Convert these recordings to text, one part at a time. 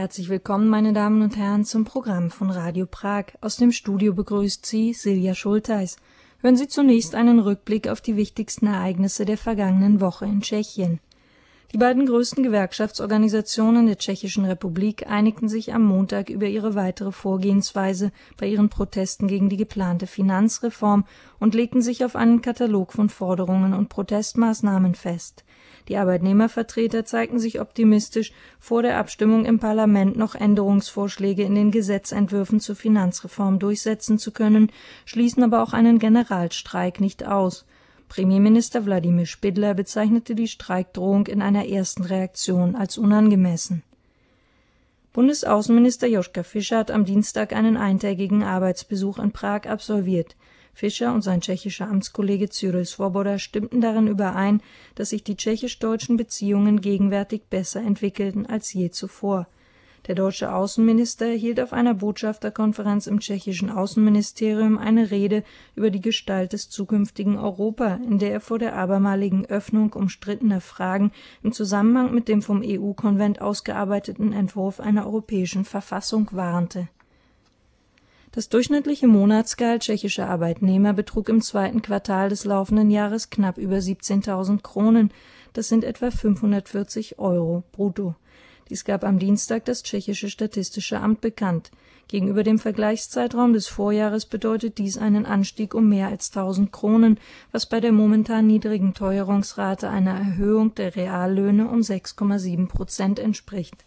Herzlich willkommen, meine Damen und Herren, zum Programm von Radio Prag. Aus dem Studio begrüßt Sie Silja Schultheis. Hören Sie zunächst einen Rückblick auf die wichtigsten Ereignisse der vergangenen Woche in Tschechien. Die beiden größten Gewerkschaftsorganisationen der Tschechischen Republik einigten sich am Montag über ihre weitere Vorgehensweise bei ihren Protesten gegen die geplante Finanzreform und legten sich auf einen Katalog von Forderungen und Protestmaßnahmen fest. Die Arbeitnehmervertreter zeigten sich optimistisch, vor der Abstimmung im Parlament noch Änderungsvorschläge in den Gesetzentwürfen zur Finanzreform durchsetzen zu können, schließen aber auch einen Generalstreik nicht aus. Premierminister Wladimir Špidla bezeichnete die Streikdrohung in einer ersten Reaktion als unangemessen. Bundesaußenminister Joschka Fischer hat am Dienstag einen eintägigen Arbeitsbesuch in Prag absolviert. Fischer und sein tschechischer Amtskollege Cyril Svoboda stimmten darin überein, dass sich die tschechisch-deutschen Beziehungen gegenwärtig besser entwickelten als je zuvor. Der deutsche Außenminister hielt auf einer Botschafterkonferenz im tschechischen Außenministerium eine Rede über die Gestalt des zukünftigen Europa, in der er vor der abermaligen Öffnung umstrittener Fragen im Zusammenhang mit dem vom EU-Konvent ausgearbeiteten Entwurf einer europäischen Verfassung warnte. Das durchschnittliche Monatsgehalt tschechischer Arbeitnehmer betrug im zweiten Quartal des laufenden Jahres knapp über 17.000 Kronen, das sind etwa 540 € brutto. Dies gab am Dienstag das tschechische Statistische Amt bekannt. Gegenüber dem Vergleichszeitraum des Vorjahres bedeutet dies einen Anstieg um mehr als 1.000 Kronen, was bei der momentan niedrigen Teuerungsrate einer Erhöhung der Reallöhne um 6,7% entspricht.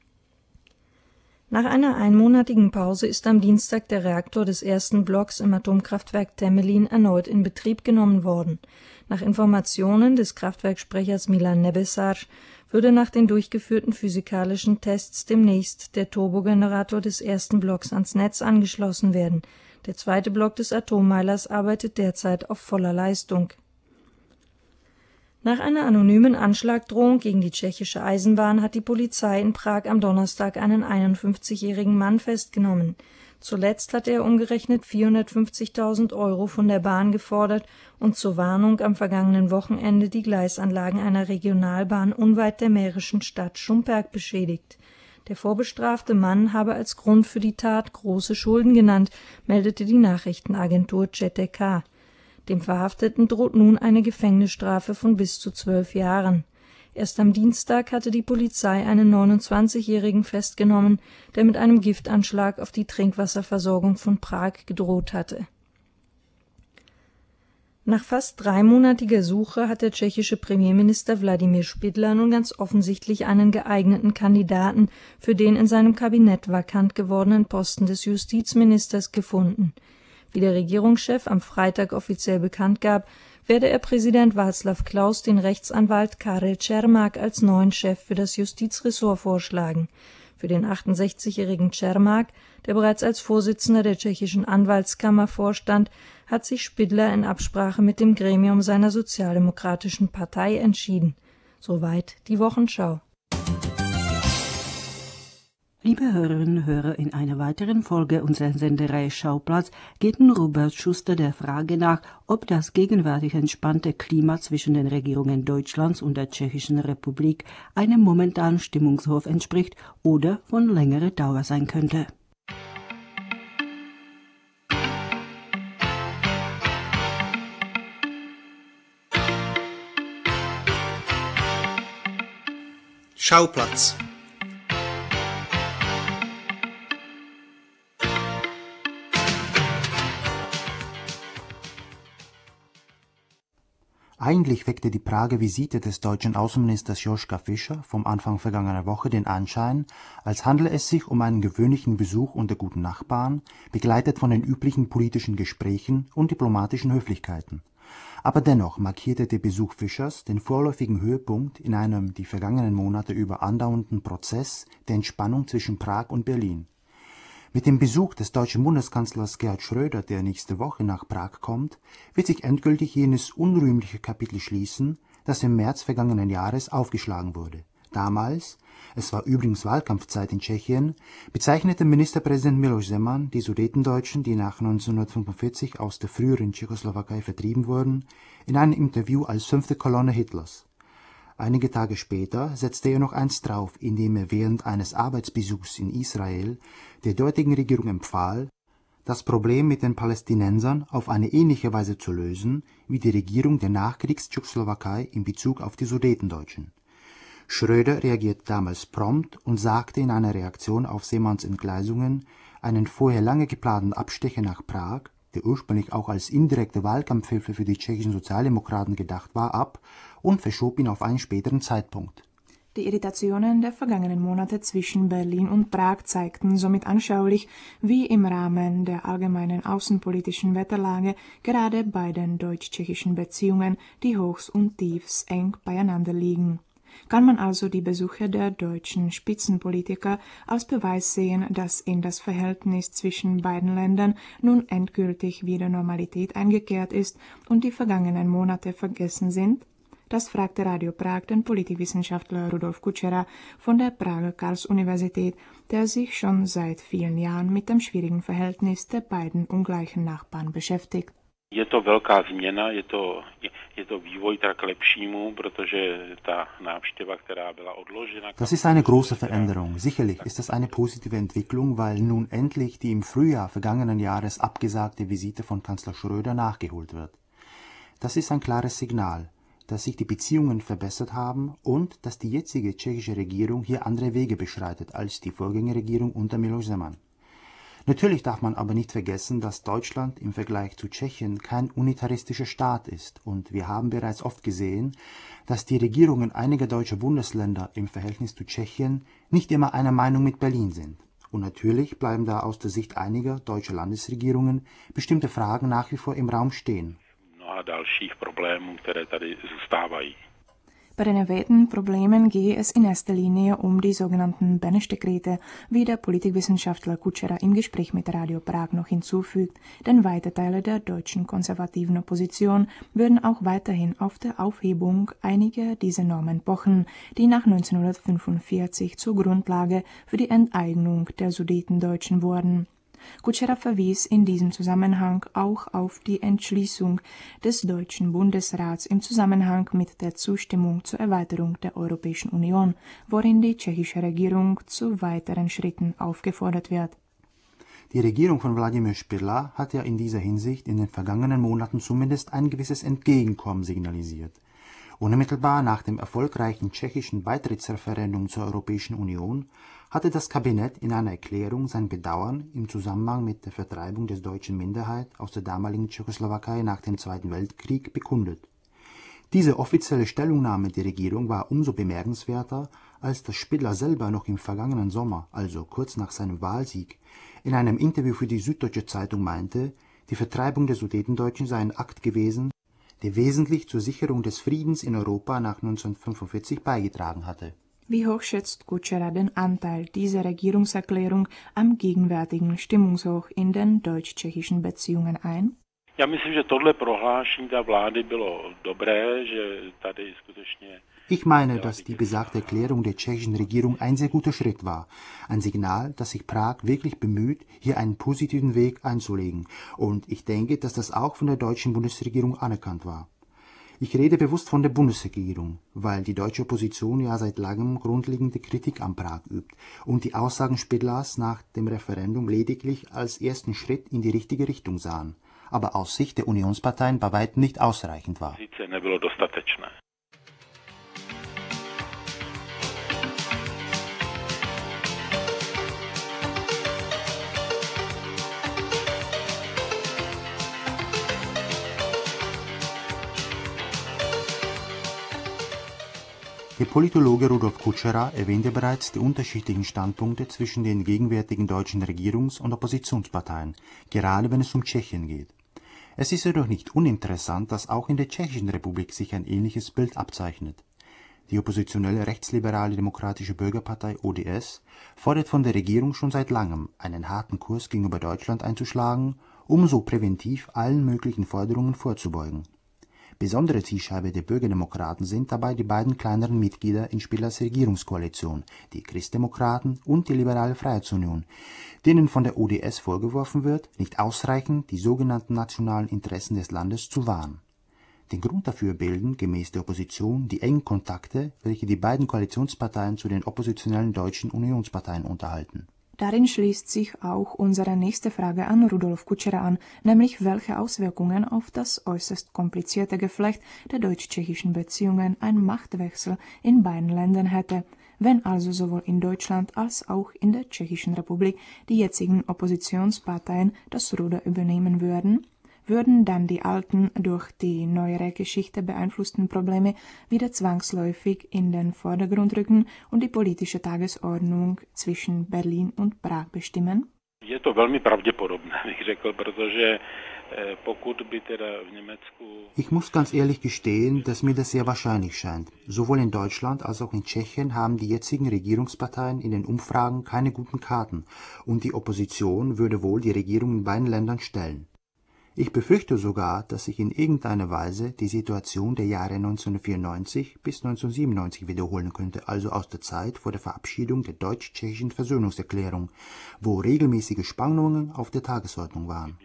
Nach einer einmonatigen Pause ist am Dienstag der Reaktor des ersten Blocks im Atomkraftwerk Temelin erneut in Betrieb genommen worden. Nach Informationen des Kraftwerkssprechers Milan Nebesar würde nach den durchgeführten physikalischen Tests demnächst der Turbogenerator des ersten Blocks ans Netz angeschlossen werden. Der zweite Block des Atommeilers arbeitet derzeit auf voller Leistung. Nach einer anonymen Anschlagdrohung gegen die tschechische Eisenbahn hat die Polizei in Prag am Donnerstag einen 51-jährigen Mann festgenommen. Zuletzt hatte er umgerechnet 450.000 € von der Bahn gefordert und zur Warnung am vergangenen Wochenende die Gleisanlagen einer Regionalbahn unweit der mährischen Stadt Šumperk beschädigt. Der vorbestrafte Mann habe als Grund für die Tat große Schulden genannt, meldete die Nachrichtenagentur ČTK. Dem Verhafteten droht nun eine Gefängnisstrafe von bis zu 12 Jahren. Erst am Dienstag hatte die Polizei einen 29-Jährigen festgenommen, der mit einem Giftanschlag auf die Trinkwasserversorgung von Prag gedroht hatte. Nach fast 3-monatiger Suche hat der tschechische Premierminister Wladimir Špidla nun ganz offensichtlich einen geeigneten Kandidaten für den in seinem Kabinett vakant gewordenen Posten des Justizministers gefunden. Wie der Regierungschef am Freitag offiziell bekannt gab, werde er Präsident Václav Klaus den Rechtsanwalt Karel Čermák als neuen Chef für das Justizressort vorschlagen. Für den 68-jährigen Čermák, der bereits als Vorsitzender der tschechischen Anwaltskammer vorstand, hat sich Špidla in Absprache mit dem Gremium seiner Sozialdemokratischen Partei entschieden. Soweit die Wochenschau. Liebe Hörerinnen und Hörer, in einer weiteren Folge unserer Sendereihe Schauplatz geht nun Robert Schuster der Frage nach, ob das gegenwärtig entspannte Klima zwischen den Regierungen Deutschlands und der Tschechischen Republik einem momentanen Stimmungshof entspricht oder von längerer Dauer sein könnte. Schauplatz. Eigentlich weckte die Prager Visite des deutschen Außenministers Joschka Fischer vom Anfang vergangener Woche den Anschein, als handele es sich um einen gewöhnlichen Besuch unter guten Nachbarn, begleitet von den üblichen politischen Gesprächen und diplomatischen Höflichkeiten. Aber dennoch markierte der Besuch Fischers den vorläufigen Höhepunkt in einem die vergangenen Monate über andauernden Prozess der Entspannung zwischen Prag und Berlin. Mit dem Besuch des deutschen Bundeskanzlers Gerhard Schröder, der nächste Woche nach Prag kommt, wird sich endgültig jenes unrühmliche Kapitel schließen, das im März vergangenen Jahres aufgeschlagen wurde. Damals, es war übrigens Wahlkampfzeit in Tschechien, bezeichnete Ministerpräsident Miloš Zeman die Sudetendeutschen, die nach 1945 aus der früheren Tschechoslowakei vertrieben wurden, in einem Interview als 5. Kolonne Hitlers. Einige Tage später setzte er noch eins drauf, indem er während eines Arbeitsbesuchs in Israel der dortigen Regierung empfahl, das Problem mit den Palästinensern auf eine ähnliche Weise zu lösen, wie die Regierung der Nachkriegs-Tschechoslowakei in Bezug auf die Sudetendeutschen. Schröder reagierte damals prompt und sagte in einer Reaktion auf Seemanns Entgleisungen einen vorher lange geplanten Abstecher nach Prag, der ursprünglich auch als indirekte Wahlkampfhilfe für die tschechischen Sozialdemokraten gedacht war, ab und verschob ihn auf einen späteren Zeitpunkt. Die Irritationen der vergangenen Monate zwischen Berlin und Prag zeigten somit anschaulich, wie im Rahmen der allgemeinen außenpolitischen Wetterlage gerade bei den deutsch-tschechischen Beziehungen die Hochs und Tiefs eng beieinander liegen. Kann man also die Besuche der deutschen Spitzenpolitiker als Beweis sehen, dass in das Verhältnis zwischen beiden Ländern nun endgültig wieder Normalität eingekehrt ist und die vergangenen Monate vergessen sind? Das fragte Radio Prag den Politikwissenschaftler Rudolf Kučera von der Prager Karls-Universität, der sich schon seit vielen Jahren mit dem schwierigen Verhältnis der beiden ungleichen Nachbarn beschäftigt. Je to velká změna, je to vývoj tak lepšímu, protože ta návštěva, která byla odložena. Das ist eine große Veränderung. Sicherlich ist das eine positive Entwicklung, weil nun endlich die im Frühjahr vergangenen Jahres abgesagte Visite von Kanzler Schröder nachgeholt wird. Das ist ein klares Signal, dass sich die Beziehungen verbessert haben und dass die jetzige tschechische Regierung hier andere Wege beschreitet als die Vorgängerregierung unter Miloš Zeman. Natürlich darf man aber nicht vergessen, dass Deutschland im Vergleich zu Tschechien kein unitaristischer Staat ist und wir haben bereits oft gesehen, dass die Regierungen einiger deutscher Bundesländer im Verhältnis zu Tschechien nicht immer einer Meinung mit Berlin sind. Und natürlich bleiben da aus der Sicht einiger deutscher Landesregierungen bestimmte Fragen nach wie vor im Raum stehen. Bei den erwähnten Problemen gehe es in erster Linie um die sogenannten Beneš-Dekrete, wie der Politikwissenschaftler Kučera im Gespräch mit Radio Prag noch hinzufügt, denn weite Teile der deutschen konservativen Opposition würden auch weiterhin auf der Aufhebung einiger dieser Normen pochen, die nach 1945 zur Grundlage für die Enteignung der Sudetendeutschen wurden. Kučera verwies in diesem Zusammenhang auch auf die Entschließung des Deutschen Bundesrats im Zusammenhang mit der Zustimmung zur Erweiterung der Europäischen Union, worin die tschechische Regierung zu weiteren Schritten aufgefordert wird. Die Regierung von Wladimir Špidla hat ja in dieser Hinsicht in den vergangenen Monaten zumindest ein gewisses Entgegenkommen signalisiert. Unmittelbar nach dem erfolgreichen tschechischen Beitrittsreferendum zur Europäischen Union hatte das Kabinett in einer Erklärung sein Bedauern im Zusammenhang mit der Vertreibung der deutschen Minderheit aus der damaligen Tschechoslowakei nach dem Zweiten Weltkrieg bekundet. Diese offizielle Stellungnahme der Regierung war umso bemerkenswerter, als das Špidla selber noch im vergangenen Sommer, also kurz nach seinem Wahlsieg, in einem Interview für die Süddeutsche Zeitung meinte, die Vertreibung der Sudetendeutschen sei ein Akt gewesen, der wesentlich zur Sicherung des Friedens in Europa nach 1945 beigetragen hatte. Wie hoch schätzt Kučera den Anteil dieser Regierungserklärung am gegenwärtigen Stimmungshoch in den deutsch-tschechischen Beziehungen ein? Já myslím, že tohle prohlášení der vlády bylo dobré, že tady skutečně. Ich meine, dass die besagte Erklärung der tschechischen Regierung ein sehr guter Schritt war. Ein Signal, dass sich Prag wirklich bemüht, hier einen positiven Weg einzulegen. Und ich denke, dass das auch von der deutschen Bundesregierung anerkannt war. Ich rede bewusst von der Bundesregierung, weil die deutsche Opposition ja seit langem grundlegende Kritik an Prag übt und die Aussagen Špidlas nach dem Referendum lediglich als ersten Schritt in die richtige Richtung sahen, aber aus Sicht der Unionsparteien bei weitem nicht ausreichend war. Der Politologe Rudolf Kučera erwähnte bereits die unterschiedlichen Standpunkte zwischen den gegenwärtigen deutschen Regierungs- und Oppositionsparteien, gerade wenn es um Tschechien geht. Es ist jedoch nicht uninteressant, dass auch in der Tschechischen Republik sich ein ähnliches Bild abzeichnet. Die oppositionelle rechtsliberale Demokratische Bürgerpartei ODS fordert von der Regierung schon seit langem, einen harten Kurs gegenüber Deutschland einzuschlagen, um so präventiv allen möglichen Forderungen vorzubeugen. Besondere Zielscheibe der Bürgerdemokraten sind dabei die beiden kleineren Mitglieder in Špidlas Regierungskoalition, die Christdemokraten und die Liberale Freiheitsunion, denen von der ODS vorgeworfen wird, nicht ausreichend die sogenannten nationalen Interessen des Landes zu wahren. Den Grund dafür bilden, gemäß der Opposition, die engen Kontakte, welche die beiden Koalitionsparteien zu den oppositionellen deutschen Unionsparteien unterhalten. Darin schließt sich auch unsere nächste Frage an Rudolf Kučera an, nämlich welche Auswirkungen auf das äußerst komplizierte Geflecht der deutsch-tschechischen Beziehungen ein Machtwechsel in beiden Ländern hätte, wenn also sowohl in Deutschland als auch in der Tschechischen Republik die jetzigen Oppositionsparteien das Ruder übernehmen würden. Würden dann die alten, durch die neuere Geschichte beeinflussten Probleme wieder zwangsläufig in den Vordergrund rücken und die politische Tagesordnung zwischen Berlin und Prag bestimmen? Je to velmi pravděpodobné, bych řekl, protože pokud by teda v Německu... Ich muss ganz ehrlich gestehen, dass mir das sehr wahrscheinlich scheint. Sowohl in Deutschland als auch in Tschechien haben die jetzigen Regierungsparteien in den Umfragen keine guten Karten und die Opposition würde wohl die Regierung in beiden Ländern stellen. Ich befürchte sogar, dass sich in irgendeiner Weise die Situation der Jahre 1994 bis 1997 wiederholen könnte, also aus der Zeit vor der Verabschiedung der deutsch-tschechischen Versöhnungserklärung, wo regelmäßige Spannungen auf der Tagesordnung waren.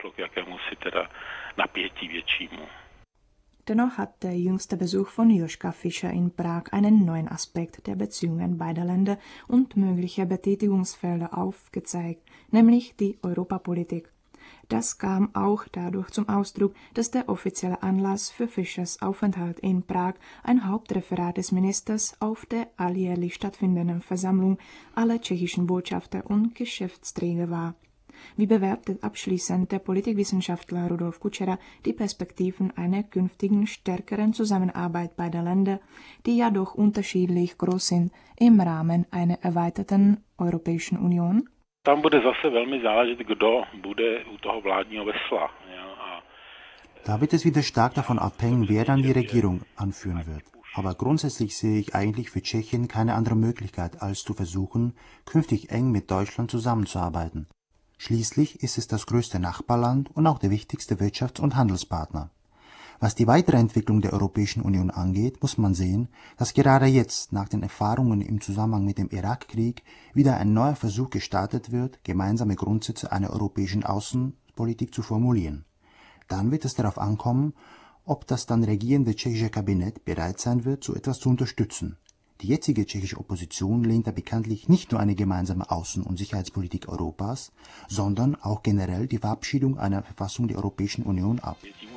Dennoch hat der jüngste Besuch von Joschka Fischer in Prag einen neuen Aspekt der Beziehungen beider Länder und mögliche Betätigungsfelder aufgezeigt, nämlich die Europapolitik. Das kam auch dadurch zum Ausdruck, dass der offizielle Anlass für Fischers Aufenthalt in Prag ein Hauptreferat des Ministers auf der alljährlich stattfindenden Versammlung aller tschechischen Botschafter und Geschäftsträger war. Wie bewertet abschließend der Politikwissenschaftler Rudolf Kučera die Perspektiven einer künftigen stärkeren Zusammenarbeit beider Länder, die ja doch unterschiedlich groß sind, im Rahmen einer erweiterten Europäischen Union? Tam bude zase velmi záležet, kdo bude u toho vládního vesla. Da wird es wieder stark davon abhängen, wer dann die Regierung anführen wird. Aber grundsätzlich sehe ich eigentlich für Tschechien keine andere Möglichkeit, als zu versuchen, künftig eng mit Deutschland zusammenzuarbeiten. Schließlich ist es das größte Nachbarland und auch der wichtigste Wirtschafts- und Handelspartner. Was die weitere Entwicklung der Europäischen Union angeht, muss man sehen, dass gerade jetzt, nach den Erfahrungen im Zusammenhang mit dem Irakkrieg, wieder ein neuer Versuch gestartet wird, gemeinsame Grundsätze einer europäischen Außenpolitik zu formulieren. Dann wird es darauf ankommen, ob das dann regierende tschechische Kabinett bereit sein wird, so etwas zu unterstützen. Die jetzige tschechische Opposition lehnt da bekanntlich nicht nur eine gemeinsame Außen- und Sicherheitspolitik Europas, sondern auch generell die Verabschiedung einer Verfassung der Europäischen Union ab.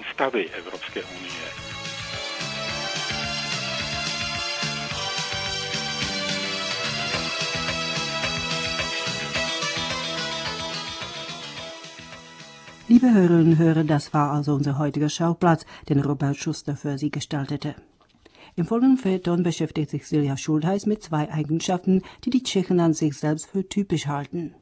Liebe Hörerinnen und Hörer, das war also unser heutiger Schauplatz, den Robert Schuster für Sie gestaltete. Im folgenden Feuilleton beschäftigt sich Silja Schultheiß mit zwei Eigenschaften, die die Tschechen an sich selbst für typisch halten.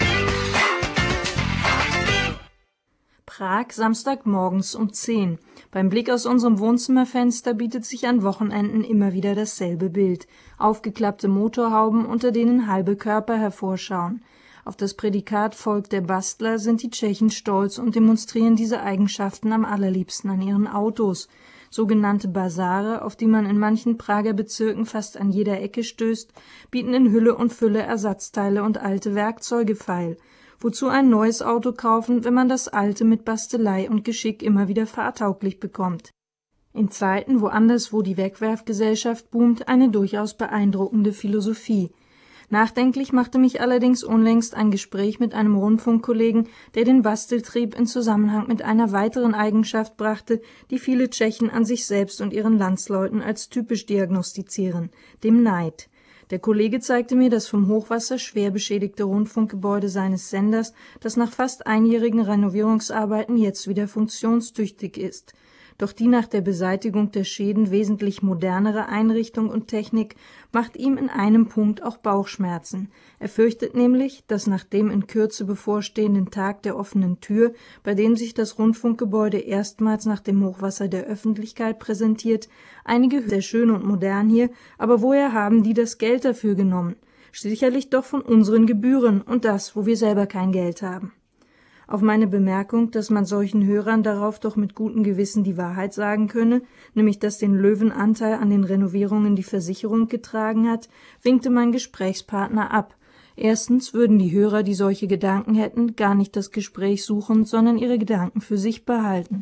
Prag, Samstagmorgens um 10. Beim Blick aus unserem Wohnzimmerfenster bietet sich an Wochenenden immer wieder dasselbe Bild. Aufgeklappte Motorhauben, unter denen halbe Körper hervorschauen. Auf das Prädikat Volk der Bastler sind die Tschechen stolz und demonstrieren diese Eigenschaften am allerliebsten an ihren Autos. Sogenannte Basare, auf die man in manchen Prager Bezirken fast an jeder Ecke stößt, bieten in Hülle und Fülle Ersatzteile und alte Werkzeuge feil. Wozu ein neues Auto kaufen, wenn man das alte mit Bastelei und Geschick immer wieder fahrtauglich bekommt? In Zeiten, wo anderswo die Wegwerfgesellschaft boomt, eine durchaus beeindruckende Philosophie. Nachdenklich machte mich allerdings unlängst ein Gespräch mit einem Rundfunkkollegen, der den Basteltrieb in Zusammenhang mit einer weiteren Eigenschaft brachte, die viele Tschechen an sich selbst und ihren Landsleuten als typisch diagnostizieren, dem Neid. Der Kollege zeigte mir das vom Hochwasser schwer beschädigte Rundfunkgebäude seines Senders, das nach fast einjährigen Renovierungsarbeiten jetzt wieder funktionstüchtig ist. Doch die nach der Beseitigung der Schäden wesentlich modernere Einrichtung und Technik macht ihm in einem Punkt auch Bauchschmerzen. Er fürchtet nämlich, dass nach dem in Kürze bevorstehenden Tag der offenen Tür, bei dem sich das Rundfunkgebäude erstmals nach dem Hochwasser der Öffentlichkeit präsentiert, einige sehr schön und modern hier, aber woher haben die das Geld dafür genommen? Sicherlich doch von unseren Gebühren und das, wo wir selber kein Geld haben. Auf meine Bemerkung, dass man solchen Hörern darauf doch mit gutem Gewissen die Wahrheit sagen könne, nämlich dass den Löwenanteil an den Renovierungen die Versicherung getragen hat, winkte mein Gesprächspartner ab. Erstens würden die Hörer, die solche Gedanken hätten, gar nicht das Gespräch suchen, sondern ihre Gedanken für sich behalten.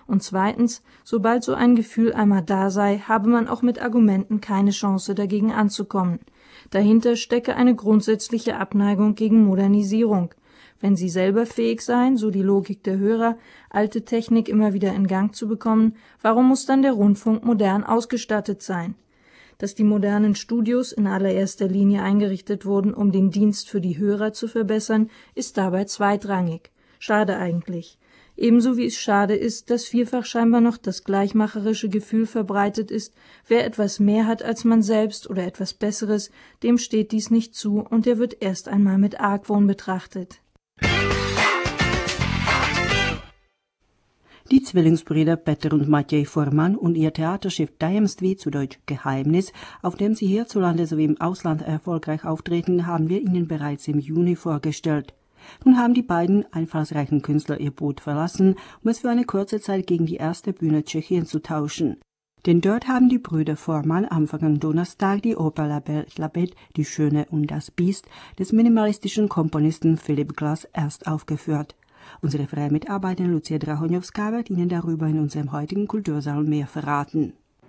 Und zweitens, sobald so ein Gefühl einmal da sei, habe man auch mit Argumenten keine Chance, dagegen anzukommen. Dahinter stecke eine grundsätzliche Abneigung gegen Modernisierung. Wenn sie selber fähig seien, so die Logik der Hörer, alte Technik immer wieder in Gang zu bekommen, warum muss dann der Rundfunk modern ausgestattet sein? Dass die modernen Studios in allererster Linie eingerichtet wurden, um den Dienst für die Hörer zu verbessern, ist dabei zweitrangig. Schade eigentlich. Ebenso wie es schade ist, dass vielfach scheinbar noch das gleichmacherische Gefühl verbreitet ist, wer etwas mehr hat als man selbst oder etwas Besseres, dem steht dies nicht zu und der wird erst einmal mit Argwohn betrachtet. Die Zwillingsbrüder Peter und Matej Forman und ihr Theaterstück Tajemství, zu Deutsch Geheimnis, auf dem sie hierzulande sowie im Ausland erfolgreich auftreten, haben wir Ihnen bereits im Juni vorgestellt. Nun haben die beiden einfallsreichen Künstler ihr Boot verlassen, um es für eine kurze Zeit gegen die erste Bühne Tschechiens zu tauschen. Denn dort haben die Brüder Forman am vergangenen Donnerstag die Oper La Belle et la Bête, Die Schöne und das Biest, des minimalistischen Komponisten Philip Glass erst aufgeführt. Unsere freie Mitarbeiterin Lucia Drahonjowska wird Ihnen darüber in unserem heutigen Kultursaal mehr verraten.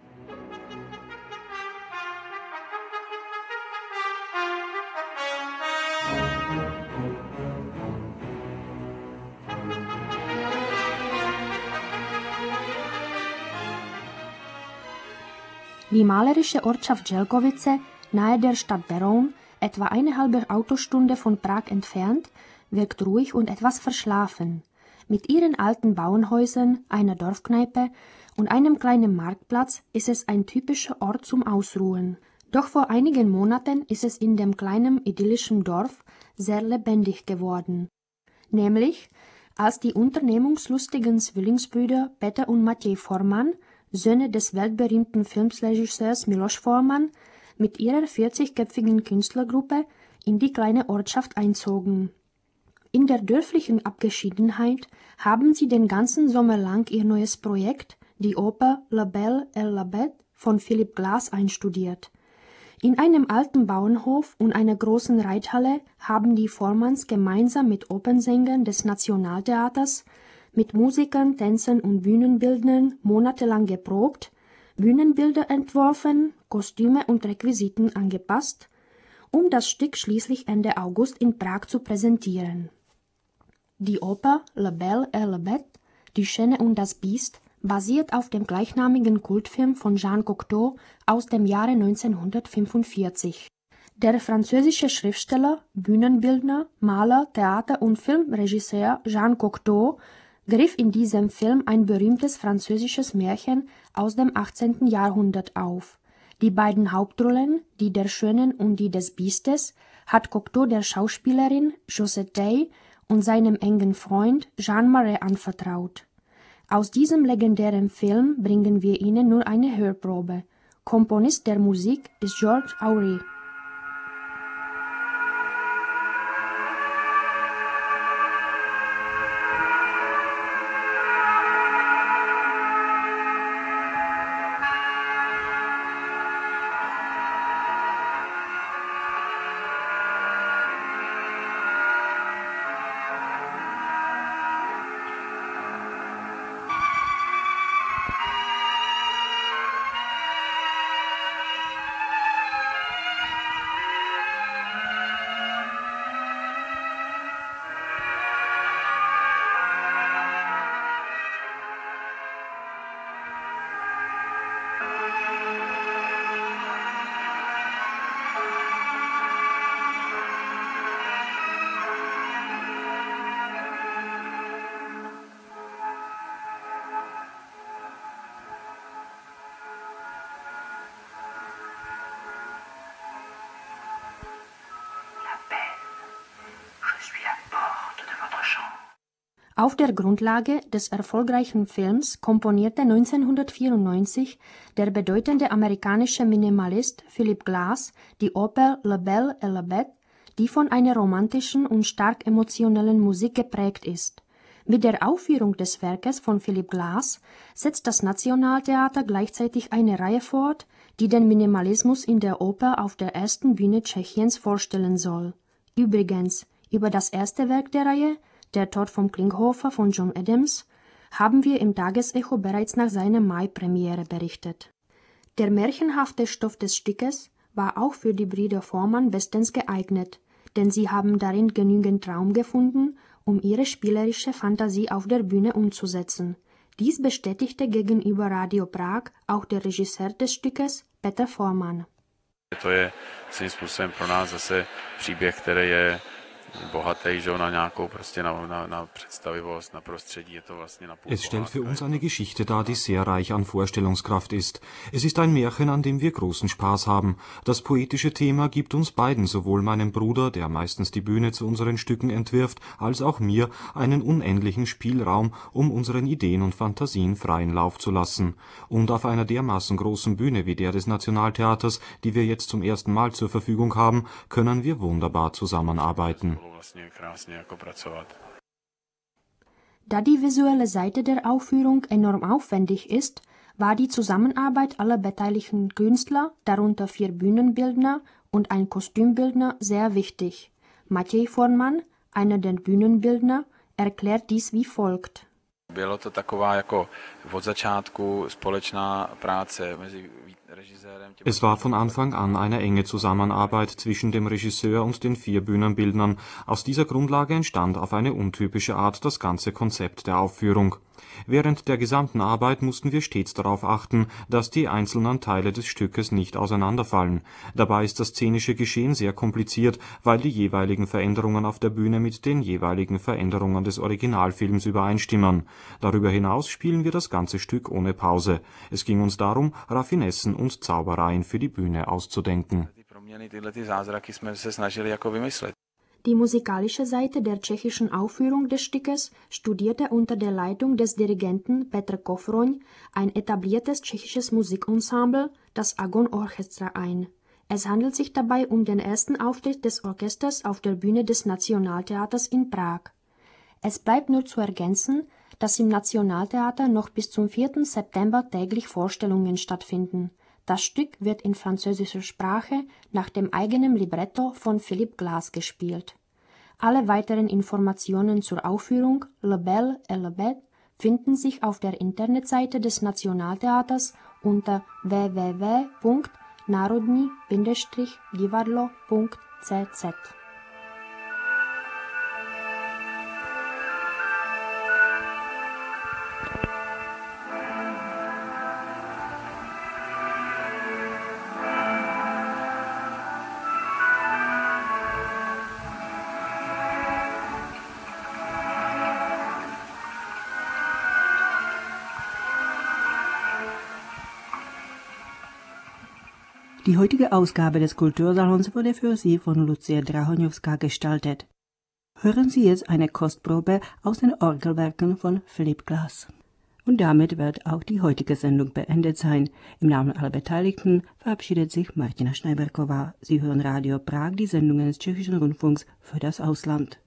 Die malerische Ortschaft Želkovice, nahe der Stadt Beroun, etwa eine halbe Autostunde von Prag entfernt, wirkt ruhig und etwas verschlafen. Mit ihren alten Bauernhäusern, einer Dorfkneipe und einem kleinen Marktplatz ist es ein typischer Ort zum Ausruhen. Doch vor einigen Monaten ist es in dem kleinen idyllischen Dorf sehr lebendig geworden. Nämlich, als die unternehmungslustigen Zwillingsbrüder Peter und Matej Forman, Söhne des weltberühmten Filmregisseurs Miloš Forman, mit ihrer 40-köpfigen Künstlergruppe in die kleine Ortschaft einzogen. In der dörflichen Abgeschiedenheit haben sie den ganzen Sommer lang ihr neues Projekt, die Oper La Belle et la Bête von Philip Glass, einstudiert. In einem alten Bauernhof und einer großen Reithalle haben die Formans gemeinsam mit Opernsängern des Nationaltheaters, mit Musikern, Tänzern und Bühnenbildnern monatelang geprobt, Bühnenbilder entworfen, Kostüme und Requisiten angepasst, um das Stück schließlich Ende August in Prag zu präsentieren. Die Oper La Belle et la Bête, Die Schöne und das Biest, basiert auf dem gleichnamigen Kultfilm von Jean Cocteau aus dem Jahre 1945. Der französische Schriftsteller, Bühnenbildner, Maler, Theater- und Filmregisseur Jean Cocteau griff in diesem Film ein berühmtes französisches Märchen aus dem 18. Jahrhundert auf. Die beiden Hauptrollen, die der Schönen und die des Biestes, hat Cocteau der Schauspielerin Josette und seinem engen Freund Jean Marais anvertraut. Aus diesem legendären Film bringen wir Ihnen nur eine Hörprobe. Komponist der Musik ist Georges Aury. Auf der Grundlage des erfolgreichen Films komponierte 1994 der bedeutende amerikanische Minimalist Philip Glass die Oper La Belle et la Bête, die von einer romantischen und stark emotionellen Musik geprägt ist. Mit der Aufführung des Werkes von Philip Glass setzt das Nationaltheater gleichzeitig eine Reihe fort, die den Minimalismus in der Oper auf der ersten Bühne Tschechiens vorstellen soll. Übrigens, über das erste Werk der Reihe, Der Tod vom Klinghoffer von John Adams, haben wir im Tagesecho bereits nach seiner Mai-Premiere berichtet. Der märchenhafte Stoff des Stückes war auch für die Brüder Voormann bestens geeignet, denn sie haben darin genügend Raum gefunden, um ihre spielerische Fantasie auf der Bühne umzusetzen. Dies bestätigte gegenüber Radio Prag auch der Regisseur des Stückes, Peter Voormann. To je svým způsobem pro nás zase příběh, který je bohatý, že na nějakou prostě na představivost, na prostředí, je to vlastně na. Es stellt für uns eine Geschichte dar, die sehr reich an Vorstellungskraft ist. Es ist ein Märchen, an dem wir großen Spaß haben. Das poetische Thema gibt uns beiden, sowohl meinem Bruder, der meistens die Bühne zu unseren Stücken entwirft, als auch mir, einen unendlichen Spielraum, um unseren Ideen und Fantasien freien Lauf zu lassen. Und auf einer dermaßen großen Bühne wie der des Nationaltheaters, die wir jetzt zum ersten Mal zur Verfügung haben, können wir wunderbar zusammenarbeiten. Da die visuelle Seite der Aufführung enorm aufwendig ist, war die Zusammenarbeit aller beteiligten Künstler, darunter 4 Bühnenbildner und ein Kostümbildner, sehr wichtig. Matěj Voormann, einer der Bühnenbildner, erklärt dies wie folgt. Bylo to taková jako od začátku společná práce mezi režisérem. Es war von Anfang an eine enge Zusammenarbeit zwischen dem Regisseur und den 4 Bühnenbildnern. Aus dieser Grundlage entstand auf eine untypische Art das ganze Konzept der Aufführung. Während der gesamten Arbeit mussten wir stets darauf achten, dass die einzelnen Teile des Stückes nicht auseinanderfallen. Dabei ist das szenische Geschehen sehr kompliziert, weil die jeweiligen Veränderungen auf der Bühne mit den jeweiligen Veränderungen des Originalfilms übereinstimmen. Darüber hinaus spielen wir das ganze Stück ohne Pause. Es ging uns darum, Raffinessen und Zaubereien für die Bühne auszudenken. Die musikalische Seite der tschechischen Aufführung des Stückes studierte unter der Leitung des Dirigenten Petr Kofroň ein etabliertes tschechisches Musikensemble, das Agon Orchestra, ein. Es handelt sich dabei um den ersten Auftritt des Orchesters auf der Bühne des Nationaltheaters in Prag. Es bleibt nur zu ergänzen, dass im Nationaltheater noch bis zum 4. September täglich Vorstellungen stattfinden. Das Stück wird in französischer Sprache nach dem eigenen Libretto von Philippe Glass gespielt. Alle weiteren Informationen zur Aufführung Le Bel et le Bête finden sich auf der Internetseite des Nationaltheaters unter www.narodni-divadlo.cz. Die heutige Ausgabe des Kultursalons wurde für Sie von Lucia Drahoňovská gestaltet. Hören Sie jetzt eine Kostprobe aus den Orgelwerken von Philippe Glass. Und damit wird auch die heutige Sendung beendet sein. Im Namen aller Beteiligten verabschiedet sich Martina Schneiberková. Sie hören Radio Prag, die Sendungen des Tschechischen Rundfunks für das Ausland.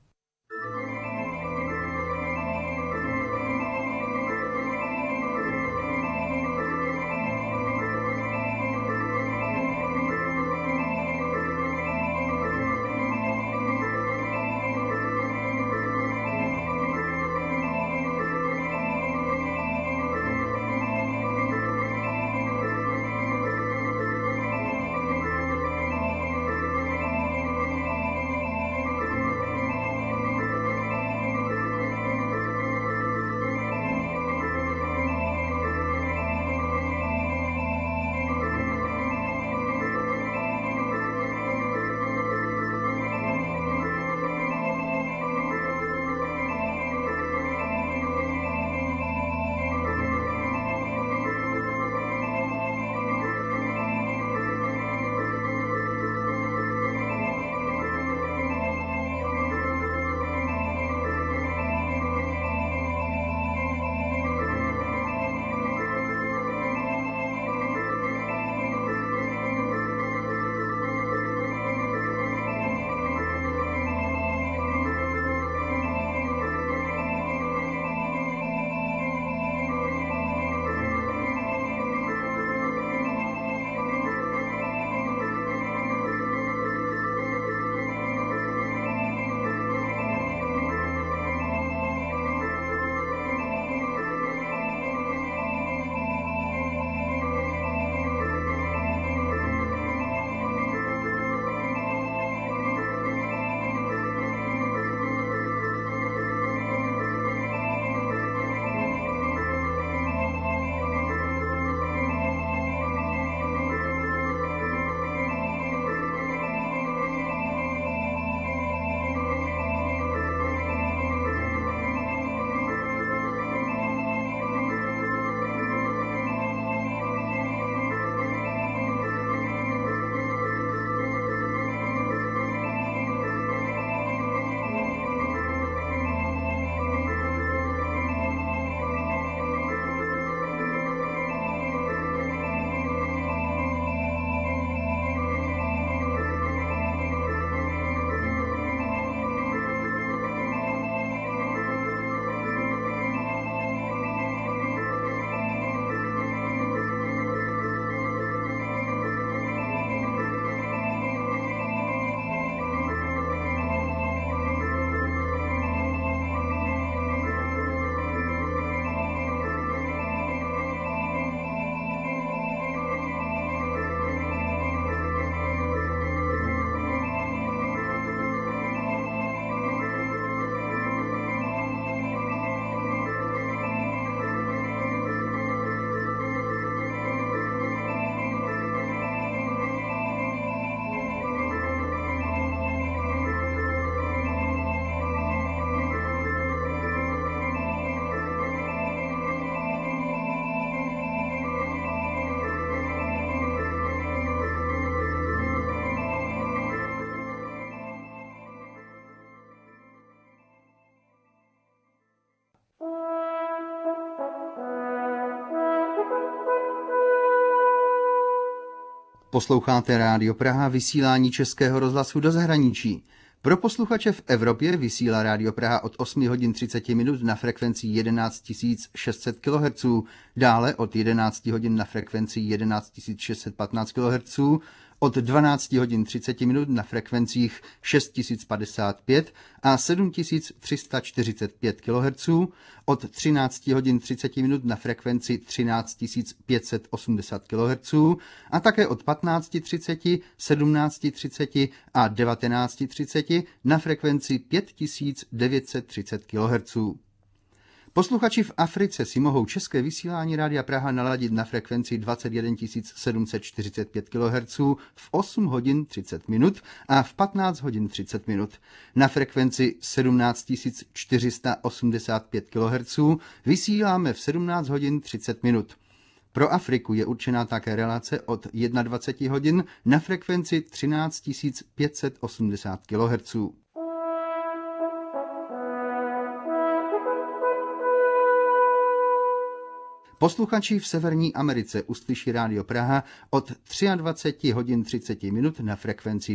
Posloucháte Rádio Praha, vysílání Českého rozhlasu do zahraničí. Pro posluchače v Evropě vysílá Rádio Praha od 8 hodin 30 minut na frekvenci 11 600 kHz, dále od 11 hodin na frekvenci 11 615 kHz, od 12 hodin 30 minut na frekvencích 6055 a 7345 kHz, od 13 hodin 30 minut na frekvenci 13 580 kHz a také od 15:30, 17:30 a 19:30 na frekvenci 5930 kHz. Posluchači v Africe si mohou české vysílání Rádia Praha naladit na frekvenci 21 745 kHz v 8 hodin 30 minut a v 15 hodin 30 minut. Na frekvenci 17 485 kHz vysíláme v 17 hodin 30 minut. Pro Afriku je určená také relace od 21 hodin na frekvenci 13 580 kHz. Posluchači v Severní Americe uslyší Rádio Praha od 23 hodin 30 minut na frekvenci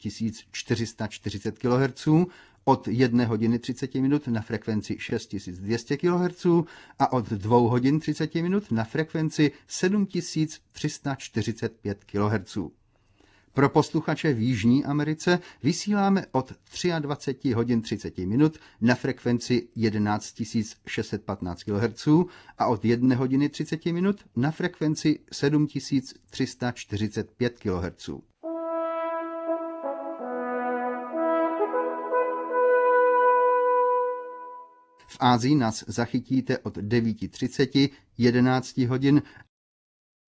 9440 kHz, od 1 hodiny 30 minut na frekvenci 6200 kHz a od 2 hodin 30 minut na frekvenci 7345 kHz. Pro posluchače v Jižní Americe vysíláme od 23 hodin 30 minut na frekvenci 11 615 kHz a od 1 hodiny 30 minut na frekvenci 7345 kHz. V Ázii nás zachytíte od 9:30, 11 hodin